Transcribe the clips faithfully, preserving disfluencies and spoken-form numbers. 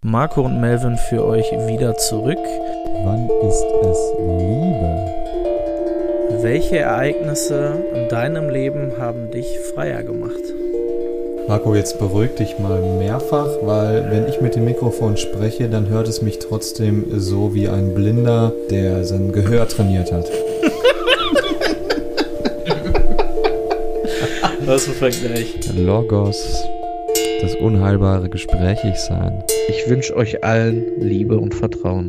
Marco und Melvin für euch wieder zurück. Wann ist es Liebe? Welche Ereignisse in deinem Leben haben dich freier gemacht? Marco, jetzt beruhig dich mal mehrfach, weil wenn ich mit dem Mikrofon spreche, dann hört es mich trotzdem so wie ein Blinder, der sein Gehör trainiert hat. Was ein Vergleich. Logos, das unheilbare Gesprächigsein. Ich wünsche euch allen Liebe und Vertrauen.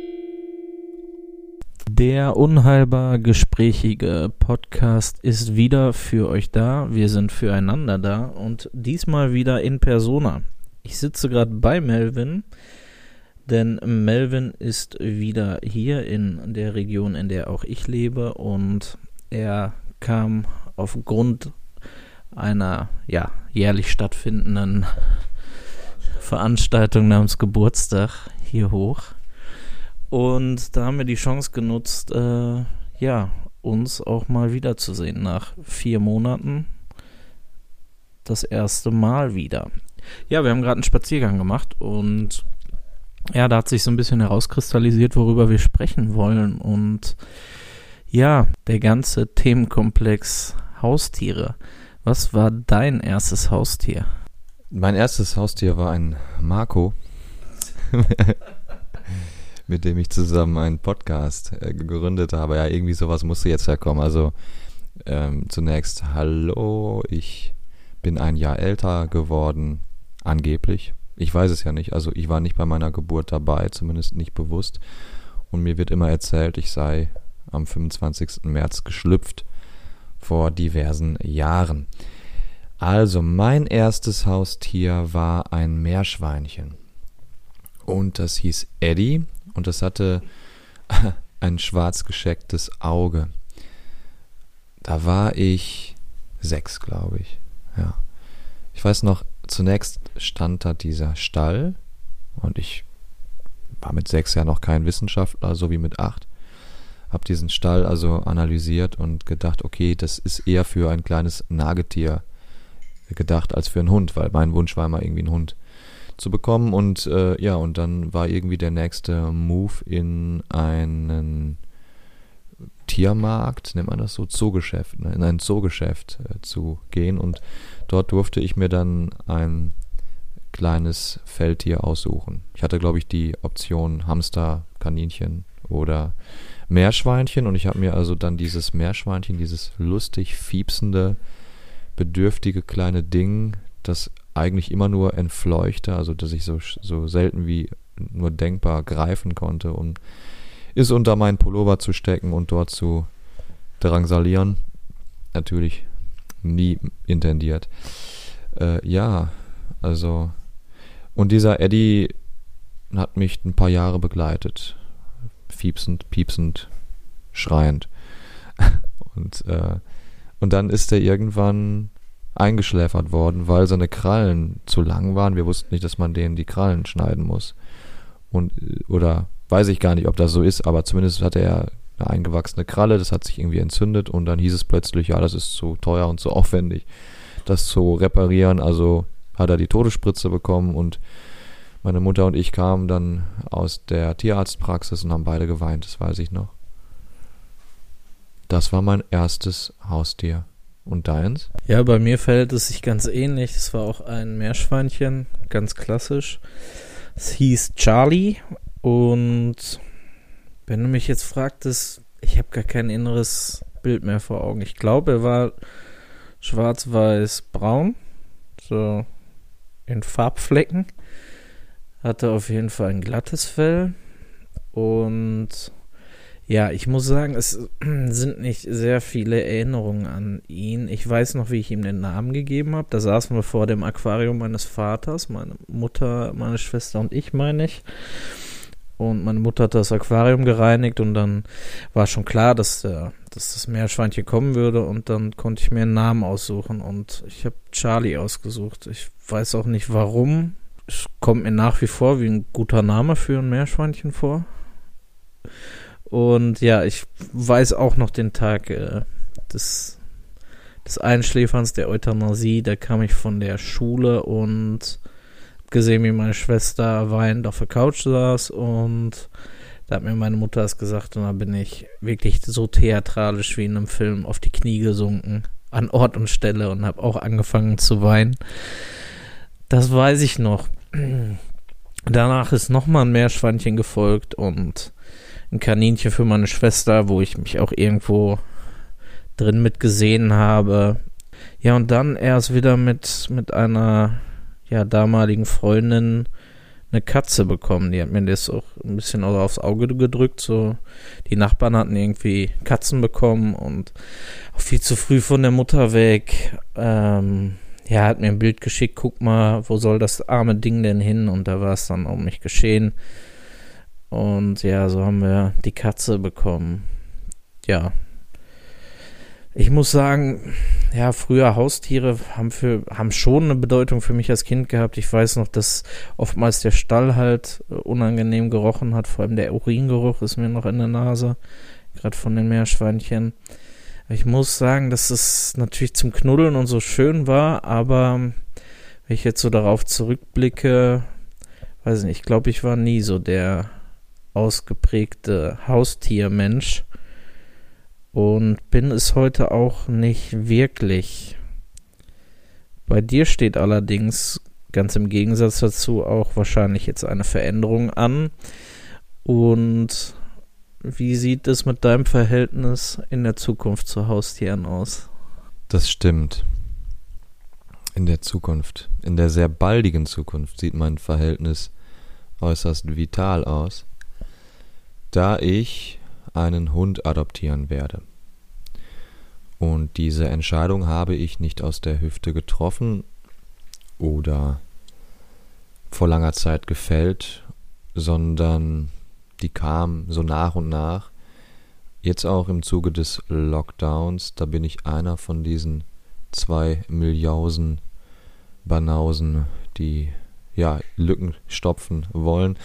Der unheilbar gesprächige Podcast ist wieder für euch da. Wir sind füreinander da und diesmal wieder in Persona. Ich sitze gerade bei Melvin, denn Melvin ist wieder hier in der Region, in der auch ich lebe, und er kam aufgrund einer ja, jährlich stattfindenden Veranstaltung namens Geburtstag hier hoch. Und da haben wir die Chance genutzt, äh, ja, uns auch mal wiederzusehen. Nach vier Monaten das erste Mal wieder. Ja, wir haben gerade einen Spaziergang gemacht und ja, da hat sich so ein bisschen herauskristallisiert, worüber wir sprechen wollen. Und ja, der ganze Themenkomplex Haustiere. Was war dein erstes Haustier? Mein erstes Haustier war ein Marco, mit dem ich zusammen einen Podcast äh, gegründet habe. Ja, irgendwie sowas musste jetzt herkommen. Also ähm, zunächst, hallo, ich bin ein Jahr älter geworden, angeblich. Ich weiß es ja nicht. Also ich war nicht bei meiner Geburt dabei, zumindest nicht bewusst. Und mir wird immer erzählt, ich sei am fünfundzwanzigsten März geschlüpft, vor diversen Jahren. Also mein erstes Haustier war ein Meerschweinchen. Und das hieß Eddie und das hatte ein schwarz geschecktes Auge. Da war ich sechs, glaube ich. Ja. Ich weiß noch, zunächst stand da dieser Stall und ich war mit sechs ja noch kein Wissenschaftler, so wie mit acht. Hab diesen Stall also analysiert und gedacht, okay, das ist eher für ein kleines Nagetier gedacht als für einen Hund, weil mein Wunsch war immer irgendwie einen Hund zu bekommen. Und äh, ja, und dann war irgendwie der nächste Move in einen Tiermarkt, nennt man das so, Zoogeschäft, ne? in ein Zoogeschäft äh, zu gehen, und dort durfte ich mir dann ein kleines Feldtier aussuchen. Ich hatte, glaube ich, die Option Hamster, Kaninchen oder Meerschweinchen, und ich habe mir also dann dieses Meerschweinchen, dieses lustig fiepsende, bedürftige kleine Ding, das eigentlich immer nur entfleuchte, also dass ich so, so selten wie nur denkbar greifen konnte, um es unter meinen Pullover zu stecken und dort zu drangsalieren. Natürlich nie intendiert. Äh, ja, also und dieser Eddie hat mich ein paar Jahre begleitet. Fiepsend, piepsend, schreiend. Und, äh, und dann ist er irgendwann eingeschläfert worden, weil seine Krallen zu lang waren. Wir wussten nicht, dass man denen die Krallen schneiden muss. Und, oder weiß ich gar nicht, ob das so ist, aber zumindest hatte er eine eingewachsene Kralle, das hat sich irgendwie entzündet, und dann hieß es plötzlich, ja, das ist zu teuer und zu aufwendig, das zu reparieren. Also hat er die Todesspritze bekommen, und meine Mutter und ich kamen dann aus der Tierarztpraxis und haben beide geweint, das weiß ich noch. Das war mein erstes Haustier. Und deins? Ja, bei mir verhält es sich ganz ähnlich. Es war auch ein Meerschweinchen, ganz klassisch. Es hieß Charlie, und wenn du mich jetzt fragtest, ich habe gar kein inneres Bild mehr vor Augen. Ich glaube, er war schwarz-weiß-braun, so in Farbflecken. Hatte auf jeden Fall ein glattes Fell, und ja, ich muss sagen, es sind nicht sehr viele Erinnerungen an ihn. Ich weiß noch, wie ich ihm den Namen gegeben habe. Da saßen wir vor dem Aquarium meines Vaters, meine Mutter, meine Schwester und ich, meine ich. Und meine Mutter hat das Aquarium gereinigt, und dann war schon klar, dass, der, dass das Meerschweinchen kommen würde, und dann konnte ich mir einen Namen aussuchen, und ich habe Charlie ausgesucht. Ich weiß auch nicht warum. Es kommt mir nach wie vor wie ein guter Name für ein Meerschweinchen vor. Und ja, ich weiß auch noch den Tag äh, des, des Einschläferns, der Euthanasie. Da kam ich von der Schule und gesehen, wie meine Schwester weinend auf der Couch saß und da hat mir meine Mutter das gesagt und da bin ich wirklich so theatralisch wie in einem Film auf die Knie gesunken, an Ort und Stelle und habe auch angefangen zu weinen. Das weiß ich noch. Danach ist nochmal ein Meerschweinchen gefolgt und ein Kaninchen für meine Schwester, wo ich mich auch irgendwo drin mitgesehen habe. Ja, und dann erst wieder mit, mit einer ja, damaligen Freundin eine Katze bekommen. Die hat mir das auch ein bisschen aufs Auge gedrückt. So, die Nachbarn hatten irgendwie Katzen bekommen und auch viel zu früh von der Mutter weg. Ähm, ja, hat mir ein Bild geschickt, guck mal, wo soll das arme Ding denn hin? Und da war es dann auch nicht geschehen. Und ja, so haben wir die Katze bekommen. Ja. Ich muss sagen, ja, früher Haustiere haben für haben schon eine Bedeutung für mich als Kind gehabt. Ich weiß noch, dass oftmals der Stall halt unangenehm gerochen hat. Vor allem der Uringeruch ist mir noch in der Nase, gerade von den Meerschweinchen. Ich muss sagen, dass es natürlich zum Knuddeln und so schön war, aber wenn ich jetzt so darauf zurückblicke, weiß nicht, ich glaube, ich war nie so der ausgeprägte Haustiermensch. Und bin es heute auch nicht wirklich. Bei dir steht allerdings ganz im Gegensatz dazu auch wahrscheinlich jetzt eine Veränderung an. Und wie sieht es mit deinem Verhältnis in der Zukunft zu Haustieren aus? Das stimmt. In der Zukunft, in der sehr baldigen Zukunft sieht mein Verhältnis äußerst vital aus, da ich einen Hund adoptieren werde. Und diese Entscheidung habe ich nicht aus der Hüfte getroffen oder vor langer Zeit gefällt, sondern die kam so nach und nach. Jetzt auch im Zuge des Lockdowns, da bin ich einer von diesen zwei Milliausen Banausen, die ja Lücken stopfen wollen.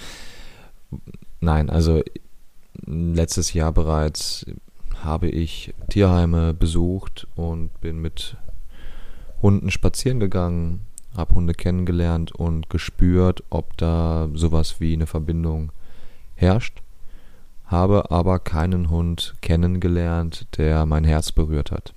Nein, also letztes Jahr bereits habe ich Tierheime besucht und bin mit Hunden spazieren gegangen, habe Hunde kennengelernt und gespürt, ob da sowas wie eine Verbindung herrscht, habe aber keinen Hund kennengelernt, der mein Herz berührt hat.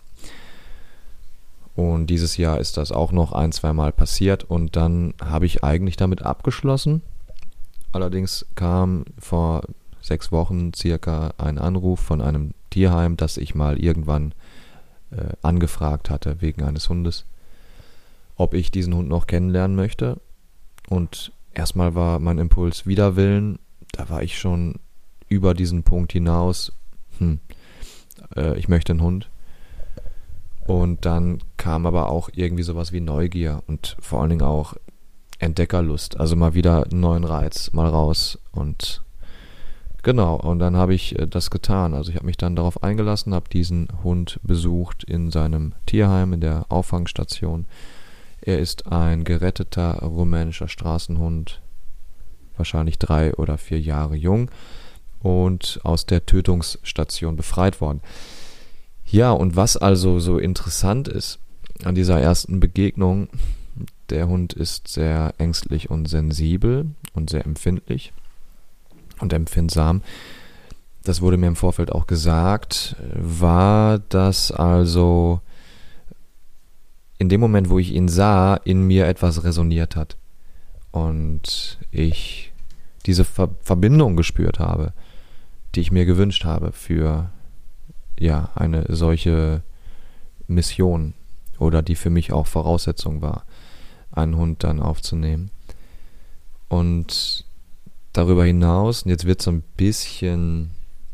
Und dieses Jahr ist das auch noch ein, zwei Mal passiert und dann habe ich eigentlich damit abgeschlossen. Allerdings kam vor sechs Wochen circa ein Anruf von einem Tierheim, das ich mal irgendwann äh, angefragt hatte wegen eines Hundes, ob ich diesen Hund noch kennenlernen möchte. Und erstmal war mein Impuls Widerwillen. Da war ich schon über diesen Punkt hinaus. Hm, äh, ich möchte einen Hund. Und dann kam aber auch irgendwie sowas wie Neugier und vor allen Dingen auch Entdeckerlust. Also mal wieder einen neuen Reiz, mal raus und genau, und dann habe ich äh, das getan. Also ich habe mich dann darauf eingelassen, habe diesen Hund besucht in seinem Tierheim, in der Auffangstation. Er ist ein geretteter rumänischer Straßenhund, wahrscheinlich drei oder vier Jahre jung und aus der Tötungsstation befreit worden. Ja, und was also so interessant ist an dieser ersten Begegnung, der Hund ist sehr ängstlich und sensibel und sehr empfindlich und empfindsam. Das wurde mir im Vorfeld auch gesagt, war das also in dem Moment, wo ich ihn sah, in mir etwas resoniert hat und ich diese Ver- Verbindung gespürt habe, die ich mir gewünscht habe für ja eine solche Mission oder die für mich auch Voraussetzung war, einen Hund dann aufzunehmen. Und darüber hinaus, und jetzt wird es so ein bisschen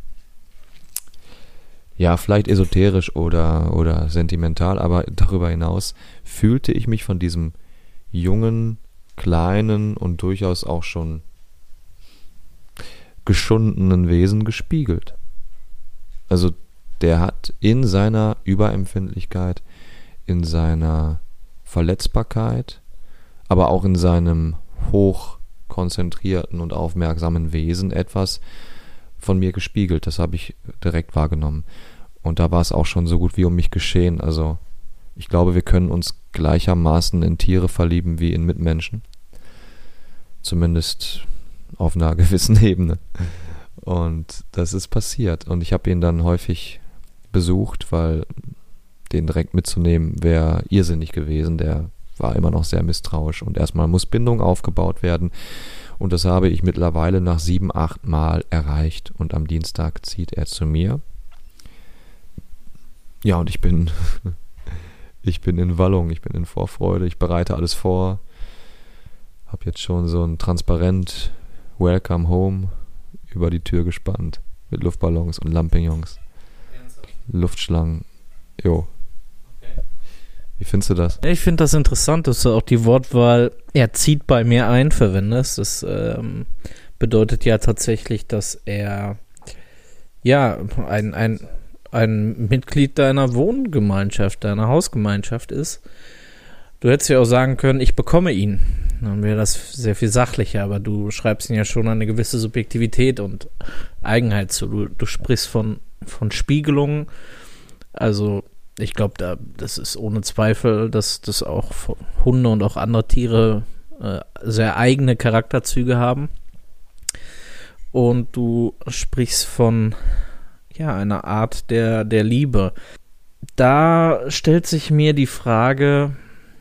ja, vielleicht esoterisch oder, oder sentimental, aber darüber hinaus fühlte ich mich von diesem jungen, kleinen und durchaus auch schon geschundenen Wesen gespiegelt. Also der hat in seiner Überempfindlichkeit, in seiner Verletzbarkeit, aber auch in seinem hochkonzentrierten und aufmerksamen Wesen etwas von mir gespiegelt. Das habe ich direkt wahrgenommen. Und da war es auch schon so gut wie um mich geschehen. Also ich glaube, wir können uns gleichermaßen in Tiere verlieben wie in Mitmenschen. Zumindest auf einer gewissen Ebene. Und das ist passiert. Und ich habe ihn dann häufig besucht, weil den direkt mitzunehmen wäre irrsinnig gewesen. Der war immer noch sehr misstrauisch. Und erstmal muss Bindung aufgebaut werden. Und das habe ich mittlerweile nach sieben, acht Mal erreicht. Und am Dienstag zieht er zu mir. Ja, und ich bin, ich bin in Wallung, ich bin in Vorfreude. Ich bereite alles vor. Habe jetzt schon so ein Transparent Welcome Home über die Tür gespannt. Mit Luftballons und Lampignons. Luftschlangen. Jo. Okay. Wie findest du das? Ich finde das interessant, dass du auch die Wortwahl er zieht bei mir ein verwendest. Das ähm, bedeutet ja tatsächlich, dass er ja ein, ein, ein Mitglied deiner Wohngemeinschaft, deiner Hausgemeinschaft ist. Du hättest ja auch sagen können, ich bekomme ihn. Dann wäre das sehr viel sachlicher, aber du schreibst ihn ja schon eine gewisse Subjektivität und Eigenheit zu. Du, du sprichst von, von Spiegelungen. Also ich glaube, da, das ist ohne Zweifel, dass das auch Hunde und auch andere Tiere äh, sehr eigene Charakterzüge haben. Und du sprichst von ja, einer Art der, der Liebe. Da stellt sich mir die Frage,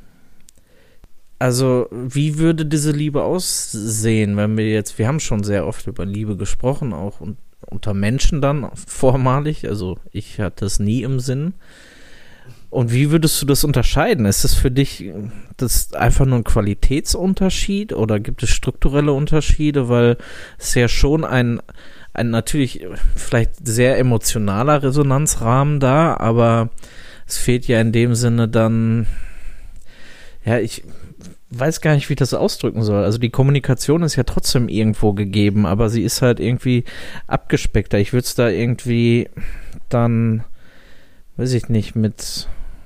also wie würde diese Liebe aussehen, wenn wir jetzt, wir haben schon sehr oft über Liebe gesprochen, auch un, unter Menschen dann vormalig, also ich hatte es nie im Sinn. Und wie würdest du das unterscheiden? Ist das für dich das einfach nur ein Qualitätsunterschied oder gibt es strukturelle Unterschiede? Weil es ja schon ein, ein natürlich vielleicht sehr emotionaler Resonanzrahmen da, aber es fehlt ja in dem Sinne dann, ja, ich weiß gar nicht, wie ich das ausdrücken soll. Also die Kommunikation ist ja trotzdem irgendwo gegeben, aber sie ist halt irgendwie abgespeckter. Ich würde es da irgendwie dann, weiß ich nicht, mit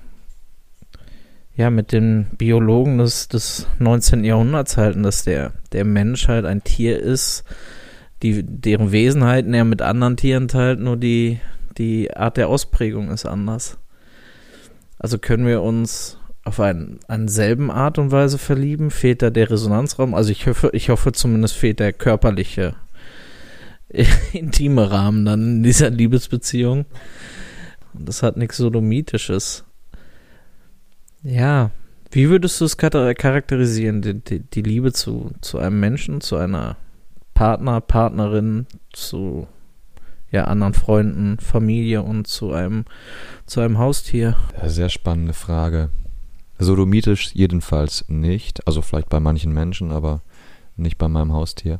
ja, mit den Biologen des, des neunzehnten. Jahrhunderts halten, dass der, der Mensch halt ein Tier ist, die, deren Wesenheiten er mit anderen Tieren teilt, nur die, die Art der Ausprägung ist anders. Also können wir uns auf einen, einen selben Art und Weise verlieben? Fehlt da der Resonanzraum? Also ich hoffe, ich hoffe zumindest fehlt der körperliche, intime Rahmen dann in dieser Liebesbeziehung. Das hat nichts Sodomitisches. Ja, wie würdest du es charakterisieren, die, die, die Liebe zu, zu einem Menschen, zu einer Partner, Partnerin, zu ja, anderen Freunden, Familie und zu einem, zu einem Haustier? Ja, sehr spannende Frage. Sodomitisch jedenfalls nicht, also vielleicht bei manchen Menschen, aber nicht bei meinem Haustier.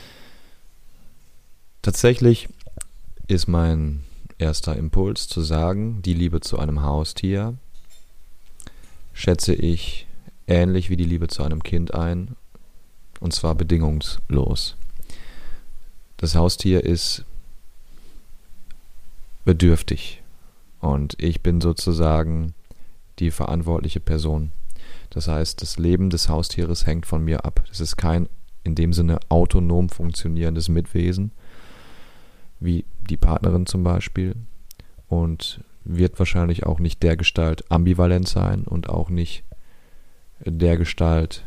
Tatsächlich ist mein erster Impuls zu sagen, die Liebe zu einem Haustier schätze ich ähnlich wie die Liebe zu einem Kind ein, und zwar bedingungslos. Das Haustier ist bedürftig und ich bin sozusagen die verantwortliche Person. Das heißt, das Leben des Haustieres hängt von mir ab. Das ist kein in dem Sinne autonom funktionierendes Mitwesen, wie die Partnerin zum Beispiel, und wird wahrscheinlich auch nicht dergestalt ambivalent sein und auch nicht dergestalt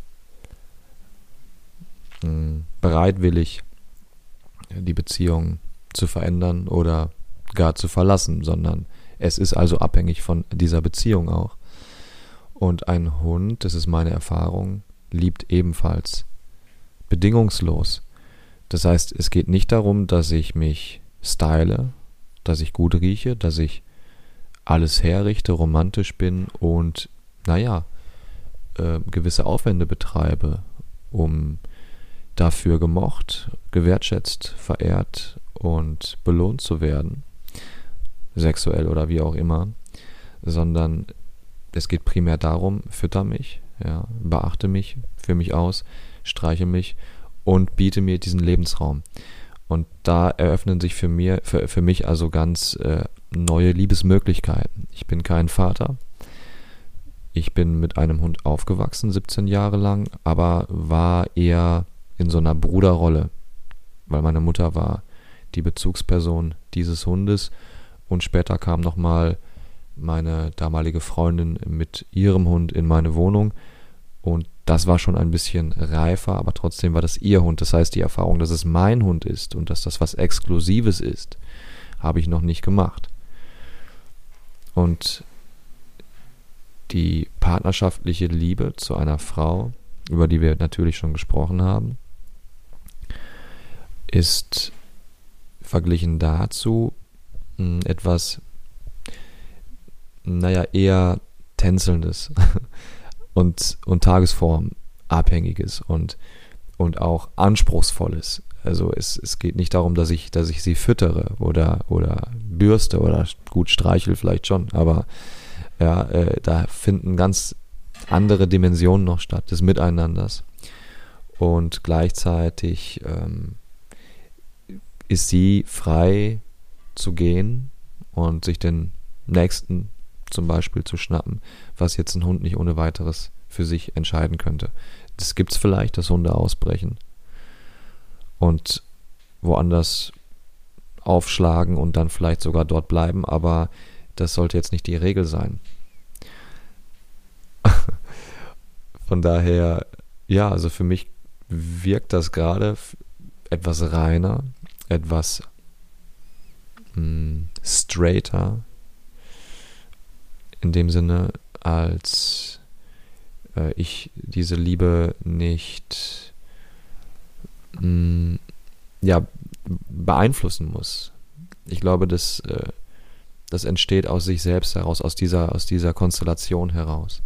mh, bereitwillig die Beziehung zu verändern oder gar zu verlassen, sondern es ist also abhängig von dieser Beziehung auch. Und ein Hund, das ist meine Erfahrung, liebt ebenfalls bedingungslos. Das heißt, es geht nicht darum, dass ich mich style, dass ich gut rieche, dass ich alles herrichte, romantisch bin und, naja, äh, gewisse Aufwände betreibe, um dafür gemocht, gewertschätzt, verehrt und belohnt zu werden, sexuell oder wie auch immer, sondern es geht primär darum, fütter mich, ja, beachte mich, führe mich aus, streiche mich und biete mir diesen Lebensraum. Und da eröffnen sich für, mir, für, für mich also ganz äh, neue Liebesmöglichkeiten. Ich bin kein Vater. Ich bin mit einem Hund aufgewachsen, siebzehn Jahre lang, aber war eher in so einer Bruderrolle, weil meine Mutter war die Bezugsperson dieses Hundes und später kam nochmal meine damalige Freundin mit ihrem Hund in meine Wohnung und das war schon ein bisschen reifer, aber trotzdem war das ihr Hund. Das heißt, die Erfahrung, dass es mein Hund ist und dass das was Exklusives ist, habe ich noch nicht gemacht. Und die partnerschaftliche Liebe zu einer Frau, über die wir natürlich schon gesprochen haben, ist verglichen dazu mh, etwas, naja, eher Tänzelndes und, und tagesformabhängiges und, und auch Anspruchsvolles. Also es, es geht nicht darum, dass ich, dass ich sie füttere oder, oder bürste oder gut streichel vielleicht schon, aber ja, äh, da finden ganz andere Dimensionen noch statt, des Miteinanders. Und gleichzeitig ähm, ist sie frei zu gehen und sich den Nächsten zum Beispiel zu schnappen, was jetzt ein Hund nicht ohne weiteres für sich entscheiden könnte. Das gibt es vielleicht, dass Hunde ausbrechen und woanders aufschlagen und dann vielleicht sogar dort bleiben, aber das sollte jetzt nicht die Regel sein. Von daher, ja, also für mich wirkt das gerade etwas reiner, etwas mh, straighter, in dem Sinne, als äh, ich diese Liebe nicht mh, ja, beeinflussen muss. Ich glaube, das, äh, das entsteht aus sich selbst heraus, aus dieser, aus dieser Konstellation heraus.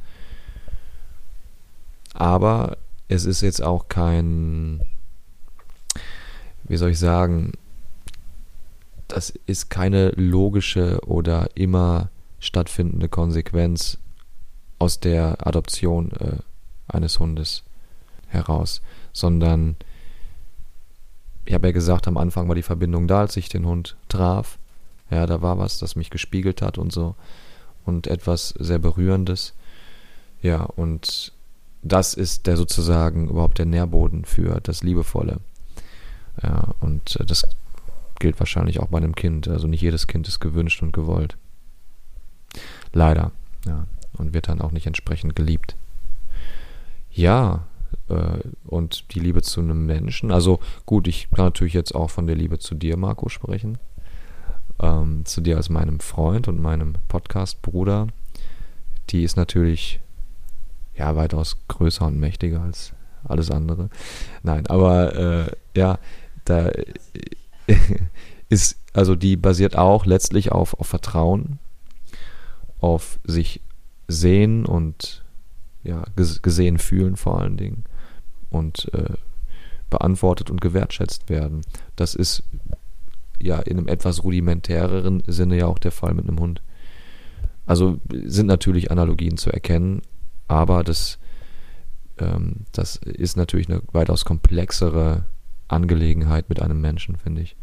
Aber es ist jetzt auch kein, wie soll ich sagen, das ist keine logische oder immer stattfindende Konsequenz aus der Adoption äh, eines Hundes heraus, sondern ich habe ja gesagt, am Anfang war die Verbindung da, als ich den Hund traf. Ja, da war was, das mich gespiegelt hat und so und etwas sehr Berührendes. Ja, und das ist der sozusagen überhaupt der Nährboden für das Liebevolle. Ja, und äh, das gilt wahrscheinlich auch bei einem Kind. Also nicht jedes Kind ist gewünscht und gewollt. Leider. Ja. Und wird dann auch nicht entsprechend geliebt. Ja, äh, und die Liebe zu einem Menschen. Also gut, ich kann natürlich jetzt auch von der Liebe zu dir, Marco, sprechen. Ähm, zu dir als meinem Freund und meinem Podcast-Bruder. Die ist natürlich ja weitaus größer und mächtiger als alles andere. Nein, aber äh, ja, da ist, also die basiert auch letztlich auf, auf Vertrauen, auf sich sehen und ja, gesehen fühlen vor allen Dingen und äh, beantwortet und gewertschätzt werden. Das ist ja in einem etwas rudimentäreren Sinne ja auch der Fall mit einem Hund. Also sind natürlich Analogien zu erkennen, aber das, ähm, das ist natürlich eine weitaus komplexere Angelegenheit mit einem Menschen, finde ich.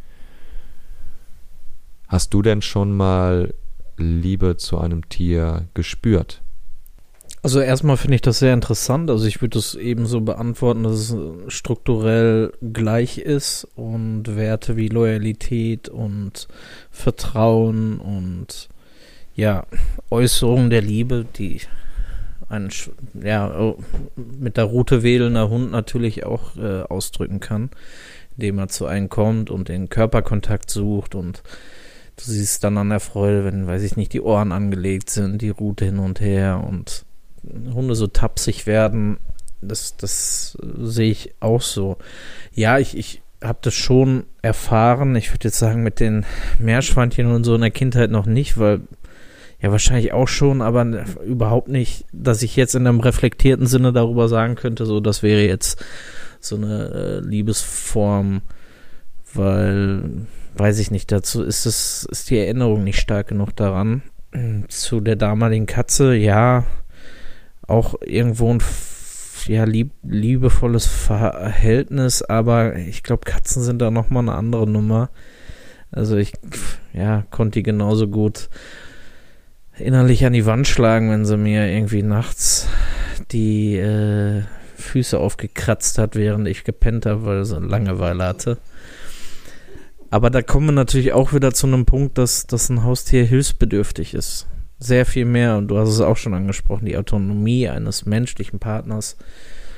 Hast du denn schon mal Liebe zu einem Tier gespürt? Also erstmal finde ich das sehr interessant. Also ich würde das ebenso beantworten, dass es strukturell gleich ist und Werte wie Loyalität und Vertrauen und ja, Äußerungen der Liebe, die ein ja, mit der Route wählender Hund natürlich auch äh, ausdrücken kann, indem er zu einem kommt und den Körperkontakt sucht und du siehst dann an der Freude, wenn, weiß ich nicht, die Ohren angelegt sind, die Rute hin und her und Hunde so tapsig werden, das, das sehe ich auch so. Ja, ich, ich habe das schon erfahren. Ich würde jetzt sagen, mit den Meerschweinchen und so in der Kindheit noch nicht, weil ja wahrscheinlich auch schon, aber überhaupt nicht, dass ich jetzt in einem reflektierten Sinne darüber sagen könnte, so das wäre jetzt so eine äh, Liebesform, weil, weiß ich nicht, dazu ist es, ist die Erinnerung nicht stark genug daran. Zu der damaligen Katze, ja, auch irgendwo ein ja, lieb, liebevolles Verhältnis, aber ich glaube, Katzen sind da nochmal eine andere Nummer. Also ich, ja, konnte die genauso gut innerlich an die Wand schlagen, wenn sie mir irgendwie nachts die äh, Füße aufgekratzt hat, während ich gepennt habe, weil sie Langeweile hatte. Aber da kommen wir natürlich auch wieder zu einem Punkt, dass, dass ein Haustier hilfsbedürftig ist. Sehr viel mehr, und du hast es auch schon angesprochen, die Autonomie eines menschlichen Partners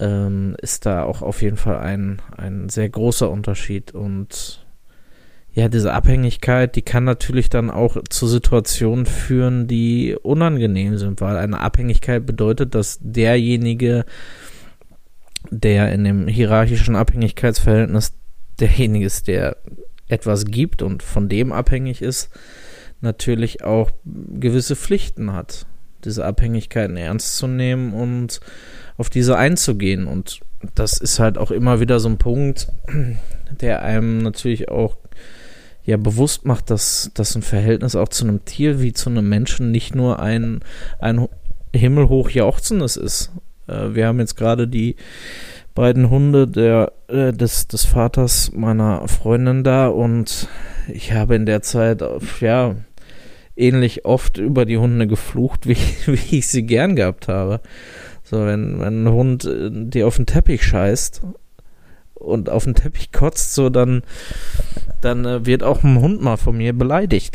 ähm, ist da auch auf jeden Fall ein, ein sehr großer Unterschied. Und ja, diese Abhängigkeit, die kann natürlich dann auch zu Situationen führen, die unangenehm sind, weil eine Abhängigkeit bedeutet, dass derjenige, der in dem hierarchischen Abhängigkeitsverhältnis derjenige ist, der etwas gibt und von dem abhängig ist, natürlich auch gewisse Pflichten hat, diese Abhängigkeiten ernst zu nehmen und auf diese einzugehen. Und das ist halt auch immer wieder so ein Punkt, der einem natürlich auch ja bewusst macht, dass, dass ein Verhältnis auch zu einem Tier wie zu einem Menschen nicht nur ein, ein himmelhoch jauchzendes ist. Äh, wir haben jetzt gerade die beiden Hunde der, äh, des, des Vaters meiner Freundin da und ich habe in der Zeit, ja, ähnlich oft über die Hunde geflucht, wie, wie ich sie gern gehabt habe. So, wenn, wenn ein Hund äh, dir auf den Teppich scheißt und auf den Teppich kotzt, so, dann, dann äh, wird auch ein Hund mal von mir beleidigt.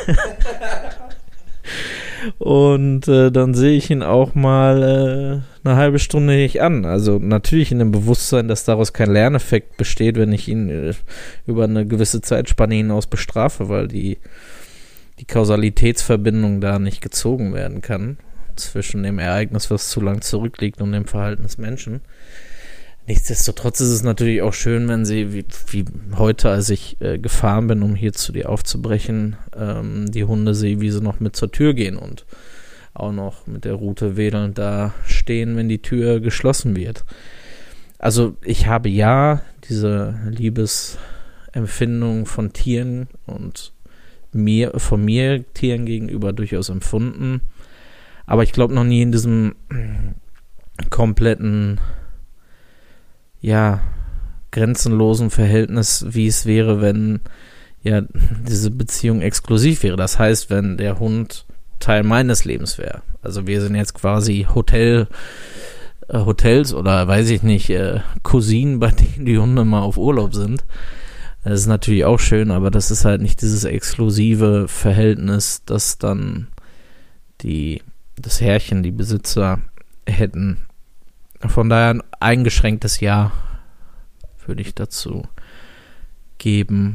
Und äh, dann sehe ich ihn auch mal äh, eine halbe Stunde nicht an. Also natürlich in dem Bewusstsein, dass daraus kein Lerneffekt besteht, wenn ich ihn äh, über eine gewisse Zeitspanne hinaus bestrafe, weil die, die Kausalitätsverbindung da nicht gezogen werden kann zwischen dem Ereignis, was zu lang zurückliegt, und dem Verhalten des Menschen. Nichtsdestotrotz ist es natürlich auch schön, wenn sie, wie, wie heute, als ich äh, gefahren bin, um hier zu dir aufzubrechen, ähm, die Hunde sehe, wie sie noch mit zur Tür gehen und auch noch mit der Rute wedelnd da stehen, wenn die Tür geschlossen wird. Also ich habe ja diese Liebesempfindung von Tieren und mir, von mir Tieren gegenüber durchaus empfunden, aber ich glaube noch nie in diesem kompletten, ja, grenzenlosen Verhältnis, wie es wäre, wenn ja diese Beziehung exklusiv wäre. Das heißt, wenn der Hund Teil meines Lebens wäre. Also wir sind jetzt quasi Hotel, äh, Hotels oder weiß ich nicht, äh, Cousinen, bei denen die Hunde mal auf Urlaub sind. Das ist natürlich auch schön, aber das ist halt nicht dieses exklusive Verhältnis, das dann die, das Herrchen, die Besitzer hätten. Von daher ein eingeschränktes Ja würde ich dazu geben.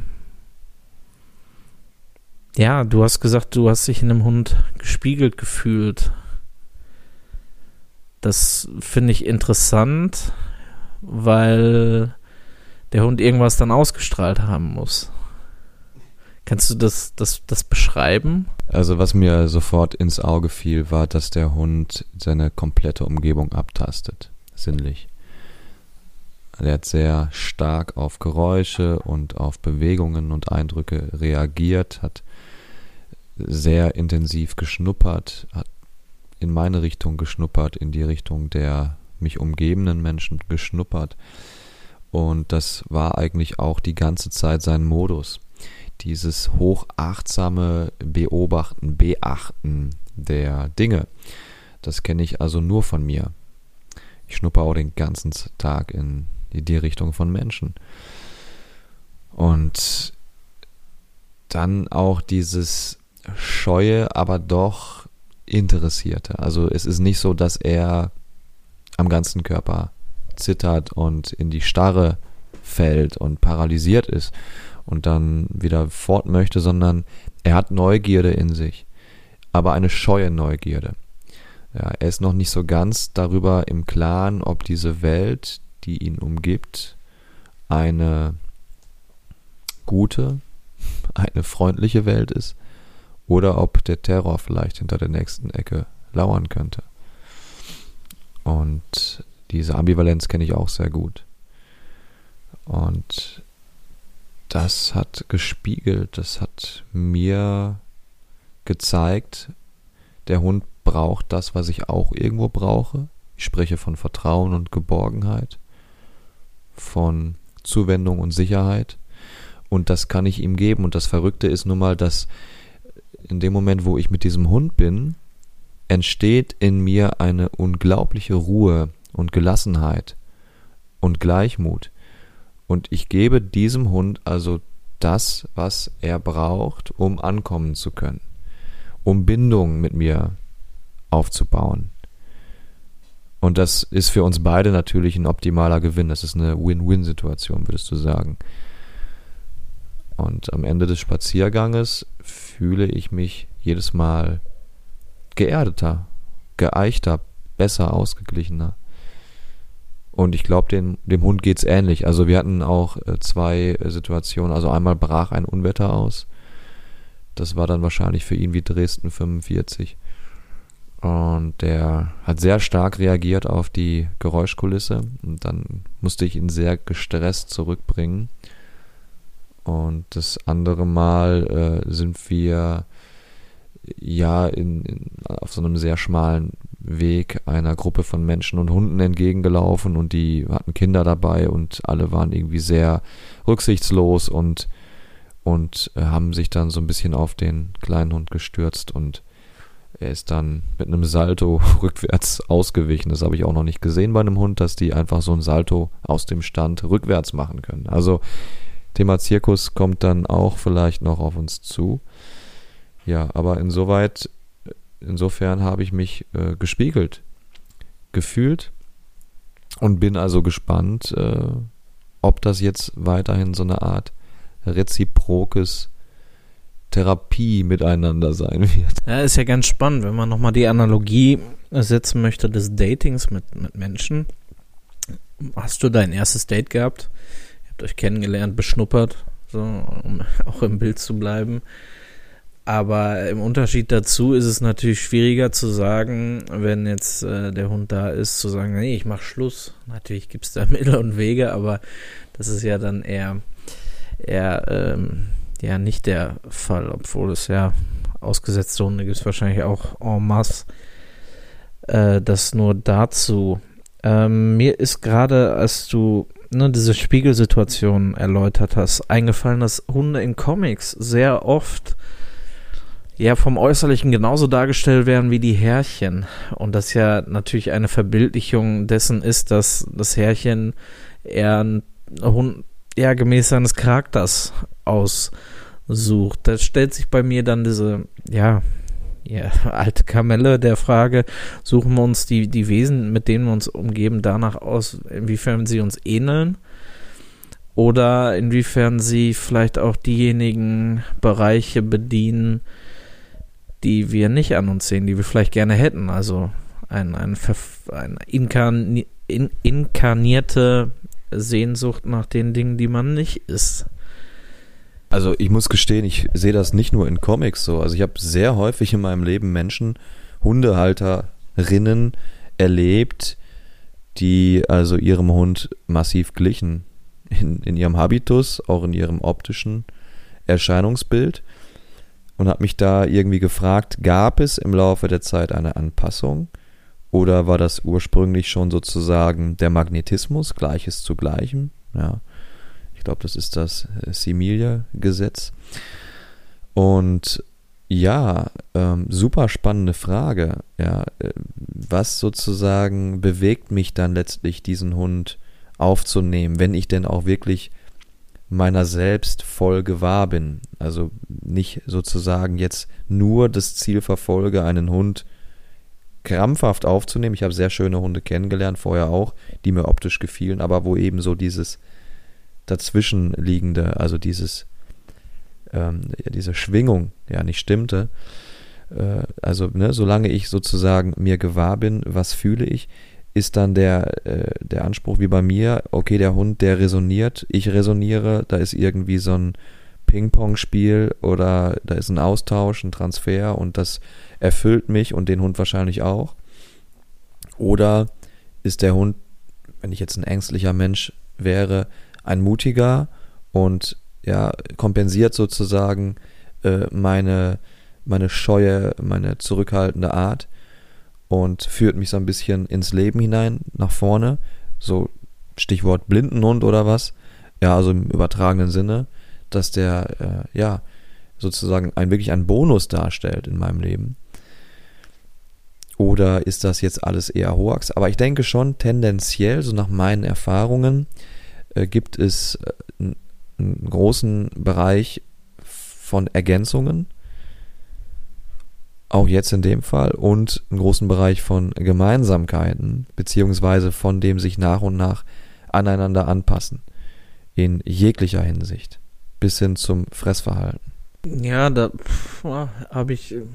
Ja, du hast gesagt, du hast dich in einem Hund gespiegelt gefühlt. Das finde ich interessant, weil der Hund irgendwas dann ausgestrahlt haben muss. Kannst du das, das, das beschreiben? Also was mir sofort ins Auge fiel, war, dass der Hund seine komplette Umgebung abtastet. Sinnlich. Er hat sehr stark auf Geräusche und auf Bewegungen und Eindrücke reagiert, hat sehr intensiv geschnuppert, hat in meine Richtung geschnuppert, in die Richtung der mich umgebenden Menschen geschnuppert. Und das war eigentlich auch die ganze Zeit sein Modus. Dieses hochabsame Beobachten, Beachten der Dinge, das kenne ich also nur von mir. Ich schnuppere auch den ganzen Tag in die Richtung von Menschen. Und dann auch dieses scheue, aber doch interessierte. Also es ist nicht so, dass er am ganzen Körper zittert und in die Starre fällt und paralysiert ist und dann wieder fort möchte, sondern er hat Neugierde in sich, aber eine scheue Neugierde. Ja, er ist noch nicht so ganz darüber im Klaren, ob diese Welt, die ihn umgibt, eine gute, eine freundliche Welt ist oder ob der Terror vielleicht hinter der nächsten Ecke lauern könnte. Und diese Ambivalenz kenne ich auch sehr gut. Und das hat gespiegelt, das hat mir gezeigt, der Hund braucht das, was ich auch irgendwo brauche. Ich spreche von Vertrauen und Geborgenheit, von Zuwendung und Sicherheit. Und das kann ich ihm geben. Und das Verrückte ist nun mal, dass in dem Moment, wo ich mit diesem Hund bin, entsteht in mir eine unglaubliche Ruhe und Gelassenheit und Gleichmut. Und ich gebe diesem Hund also das, was er braucht, um ankommen zu können, um Bindung mit mir aufzubauen. Und das ist für uns beide natürlich ein optimaler Gewinn. Das ist eine Win-Win-Situation, würdest du sagen. Und am Ende des Spazierganges fühle ich mich jedes Mal geerdeter, geeichter, besser, ausgeglichener. Und ich glaube, dem, dem Hund geht's ähnlich. Also wir hatten auch äh, zwei äh, Situationen. Also einmal brach ein Unwetter aus. Das war dann wahrscheinlich für ihn wie Dresden fünfundvierzig. Und der hat sehr stark reagiert auf die Geräuschkulisse. Und dann musste ich ihn sehr gestresst zurückbringen. Und das andere Mal äh, sind wir ja in, in, auf so einem sehr schmalen Weg einer Gruppe von Menschen und Hunden entgegengelaufen und die hatten Kinder dabei und alle waren irgendwie sehr rücksichtslos und, und äh, haben sich dann so ein bisschen auf den kleinen Hund gestürzt und er ist dann mit einem Salto rückwärts ausgewichen. Das habe ich auch noch nicht gesehen bei einem Hund, dass die einfach so ein Salto aus dem Stand rückwärts machen können. Also Thema Zirkus kommt dann auch vielleicht noch auf uns zu. Ja, aber insoweit, insofern habe ich mich äh, gespiegelt, gefühlt und bin also gespannt, äh, ob das jetzt weiterhin so eine Art reziprokes Therapie miteinander sein wird. Ja, ist ja ganz spannend, wenn man nochmal die Analogie setzen möchte des Datings mit, mit Menschen. Hast du dein erstes Date gehabt? Ihr habt euch kennengelernt, beschnuppert, so, um auch im Bild zu bleiben. Aber im Unterschied dazu ist es natürlich schwieriger zu sagen, wenn jetzt äh, der Hund da ist, zu sagen, nee, ich mach Schluss. Natürlich gibt es da Mittel und Wege, aber das ist ja dann eher, eher ähm, ja nicht der Fall, obwohl es ja ausgesetzte Hunde gibt es wahrscheinlich auch en masse. Äh, das nur dazu. Ähm, mir ist gerade, als du ne, diese Spiegelsituation erläutert hast, eingefallen, dass Hunde in Comics sehr oft ja vom Äußerlichen genauso dargestellt werden wie die Herrchen. Und das ja natürlich eine Verbildlichung dessen ist, dass das Herrchen eher ein Hund ja gemäß seines Charakters aussucht. Da stellt sich bei mir dann diese, ja, ja, alte Kamelle der Frage, suchen wir uns die, die Wesen, mit denen wir uns umgeben, danach aus, inwiefern sie uns ähneln oder inwiefern sie vielleicht auch diejenigen Bereiche bedienen, die wir nicht an uns sehen, die wir vielleicht gerne hätten. Also ein, ein, eine inkarni, in, inkarnierte Sehnsucht nach den Dingen, die man nicht ist. Also ich muss gestehen, ich sehe das nicht nur in Comics so. Also ich habe sehr häufig in meinem Leben Menschen, Hundehalterinnen erlebt, die also ihrem Hund massiv glichen. In, in ihrem Habitus, auch in ihrem optischen Erscheinungsbild. Und habe mich da irgendwie gefragt, gab es im Laufe der Zeit eine Anpassung oder war das ursprünglich schon sozusagen der Magnetismus, Gleiches zu Gleichem? Ja, ich glaube, das ist das Similia-Gesetz. Und ja, ähm, super spannende Frage. Ja, äh, was sozusagen bewegt mich dann letztlich, diesen Hund aufzunehmen, wenn ich denn auch wirklich meiner selbst voll gewahr bin. Also nicht sozusagen jetzt nur das Ziel verfolge, einen Hund krampfhaft aufzunehmen. Ich habe sehr schöne Hunde kennengelernt, vorher auch, die mir optisch gefielen, aber wo eben so dieses dazwischenliegende, also dieses ähm, ja, diese Schwingung ja nicht stimmte. Äh, also ne, solange ich sozusagen mir gewahr bin, was fühle ich, ist dann der, äh, der Anspruch wie bei mir, okay, der Hund, der resoniert, ich resoniere, da ist irgendwie so ein Ping-Pong-Spiel oder da ist ein Austausch, ein Transfer und das erfüllt mich und den Hund wahrscheinlich auch. Oder ist der Hund, wenn ich jetzt ein ängstlicher Mensch wäre, ein mutiger und ja, kompensiert sozusagen äh, meine, meine scheue, meine zurückhaltende Art und führt mich so ein bisschen ins Leben hinein, nach vorne, so Stichwort Blindenhund oder was, ja, also im übertragenen Sinne, dass der, äh, ja, sozusagen ein, wirklich einen Bonus darstellt in meinem Leben. Oder ist das jetzt alles eher Hoax? Aber ich denke schon, tendenziell, so nach meinen Erfahrungen, äh, gibt es äh, einen großen Bereich von Ergänzungen. auch jetzt in dem Fall, und einen großen Bereich von Gemeinsamkeiten, beziehungsweise von dem sich nach und nach aneinander anpassen. In jeglicher Hinsicht. Bis hin zum Fressverhalten. Ja, da habe ich äh,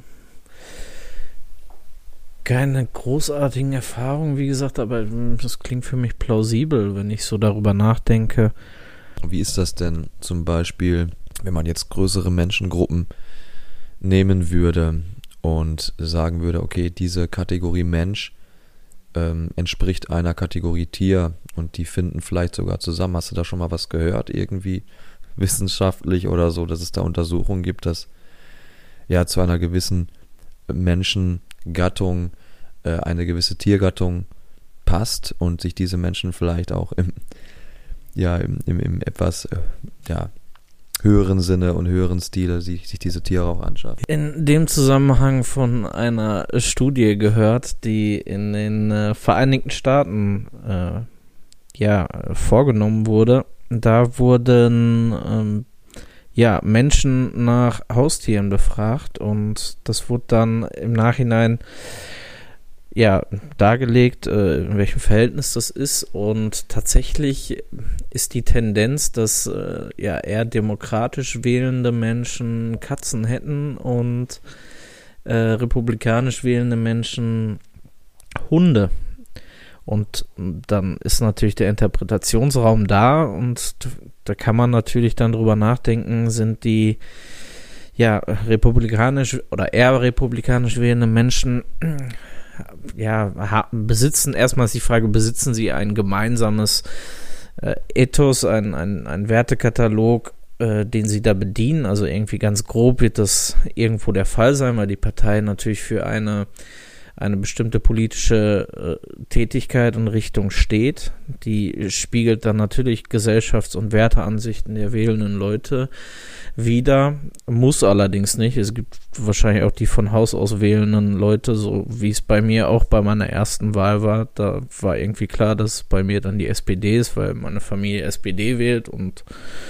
keine großartigen Erfahrungen, wie gesagt, aber das klingt für mich plausibel, wenn ich so darüber nachdenke. Wie ist das denn zum Beispiel, wenn man jetzt größere Menschengruppen nehmen würde und sagen würde, okay, diese Kategorie Mensch ähm, entspricht einer Kategorie Tier und die finden vielleicht sogar zusammen. Hast du da schon mal was gehört, irgendwie wissenschaftlich oder so, dass es da Untersuchungen gibt, dass ja zu einer gewissen Menschengattung äh, eine gewisse Tiergattung passt und sich diese Menschen vielleicht auch im ja im, im, im etwas äh, ja höheren Sinne und höheren Stile sich, sich diese Tiere auch anschaffen. In dem Zusammenhang von einer Studie gehört, die in den äh, Vereinigten Staaten äh, ja vorgenommen wurde. Da wurden ähm, ja Menschen nach Haustieren befragt und das wurde dann im Nachhinein ja dargelegt, äh, in welchem Verhältnis das ist, und tatsächlich ist die Tendenz, dass äh, ja eher demokratisch wählende Menschen Katzen hätten und äh, republikanisch wählende Menschen Hunde. Und dann ist natürlich der Interpretationsraum da und da kann man natürlich dann drüber nachdenken, sind die ja republikanisch oder eher republikanisch wählende Menschen ja haben, besitzen, erstmal ist die Frage, besitzen sie ein gemeinsames äh, Ethos, ein, ein, ein Wertekatalog, äh, den sie da bedienen, also irgendwie ganz grob wird das irgendwo der Fall sein, weil die Partei natürlich für eine eine bestimmte politische äh, Tätigkeit und Richtung steht. Die spiegelt dann natürlich Gesellschafts- und Werteansichten der wählenden Leute wider. Muss allerdings nicht. Es gibt wahrscheinlich auch die von Haus aus wählenden Leute, so wie es bei mir auch bei meiner ersten Wahl war. Da war irgendwie klar, dass bei mir dann die S P D ist, weil meine Familie S P D wählt, und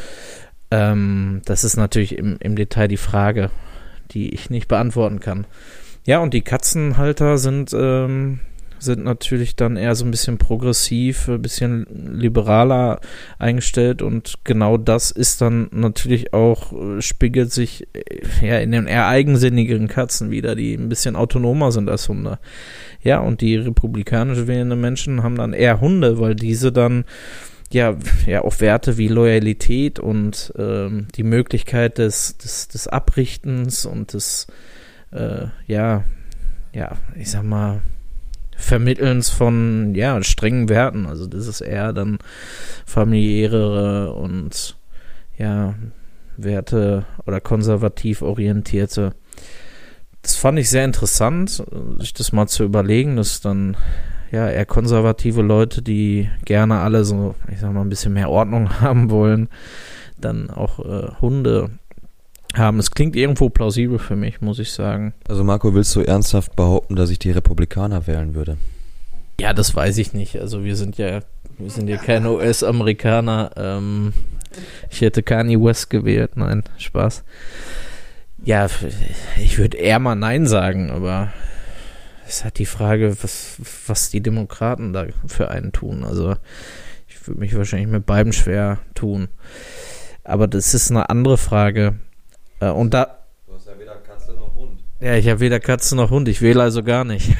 ähm, das ist natürlich im, im Detail die Frage, die ich nicht beantworten kann. Ja, und die Katzenhalter sind, ähm, sind natürlich dann eher so ein bisschen progressiv, ein bisschen liberaler eingestellt, und genau das ist dann natürlich auch, spiegelt sich ja in den eher eigensinnigeren Katzen wieder, die ein bisschen autonomer sind als Hunde. Ja, und die republikanisch wählenden Menschen haben dann eher Hunde, weil diese dann ja, ja auf Werte wie Loyalität und ähm, die Möglichkeit des, des, des Abrichtens und des Äh, ja, ja, ich sag mal, Vermittelns von, ja, strengen Werten. Also das ist eher dann familiärere und, ja, Werte oder konservativ orientierte. Das fand ich sehr interessant, sich das mal zu überlegen, dass dann, ja, eher konservative Leute, die gerne alle so, ich sag mal, ein bisschen mehr Ordnung haben wollen, dann auch äh, Hunde haben. Es klingt irgendwo plausibel für mich, muss ich sagen. Also Marco, willst du ernsthaft behaupten, dass ich die Republikaner wählen würde? Ja, das weiß ich nicht. Also wir sind ja, wir sind ja keine U S-Amerikaner. Ähm, ich hätte Kanye West gewählt. Nein, Spaß. Ja, ich würde eher mal Nein sagen, aber es ist halt die Frage, was, was die Demokraten da für einen tun. Also ich würde mich wahrscheinlich mit beiden schwer tun. Aber das ist eine andere Frage. Und da, du hast ja weder Katze noch Hund. Ja, ich habe weder Katze noch Hund. Ich wähle also gar nicht.